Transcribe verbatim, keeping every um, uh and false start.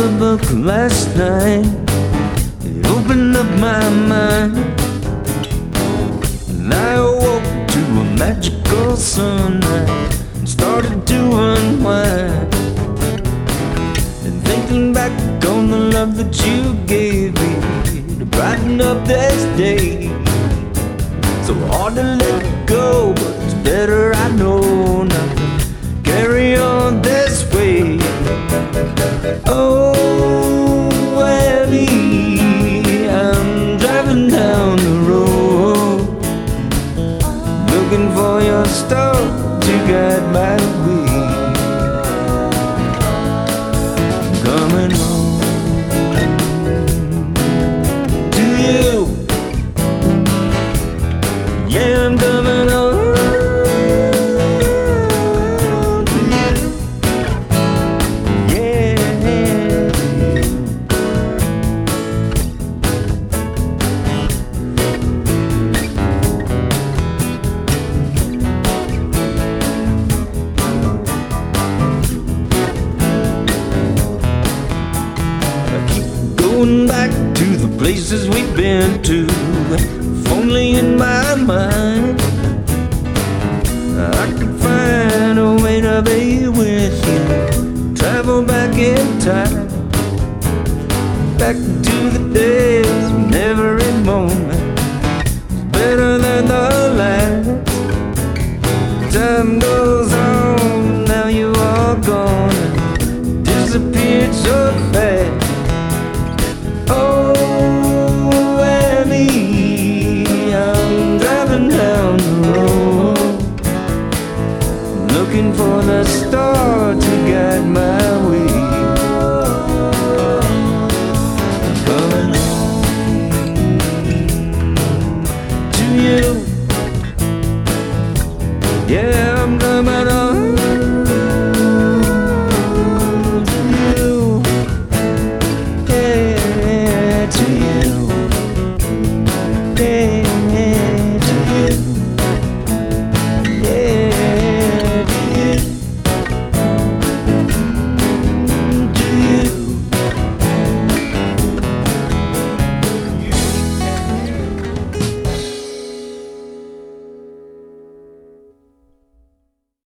a book last night. It opened up my mind, and I awoke to a magical sunrise and started to unwind. And thinking back on the love that you gave me to brighten up this day. So hard to let go, but it's better I know now. Carry on this way. Oh, Annie, I'm driving down the road, looking for your star to guide my way. I'm coming home to you. Yeah, I'm coming home. Going back to the places we've been to, if only in my mind I could find a way to be with you. Travel back in time, back to the days when every moment was better than the last. Time goes on, now you are gone and disappeared so fast. Oh, Annie, I'm driving down the road, looking for the star to guide my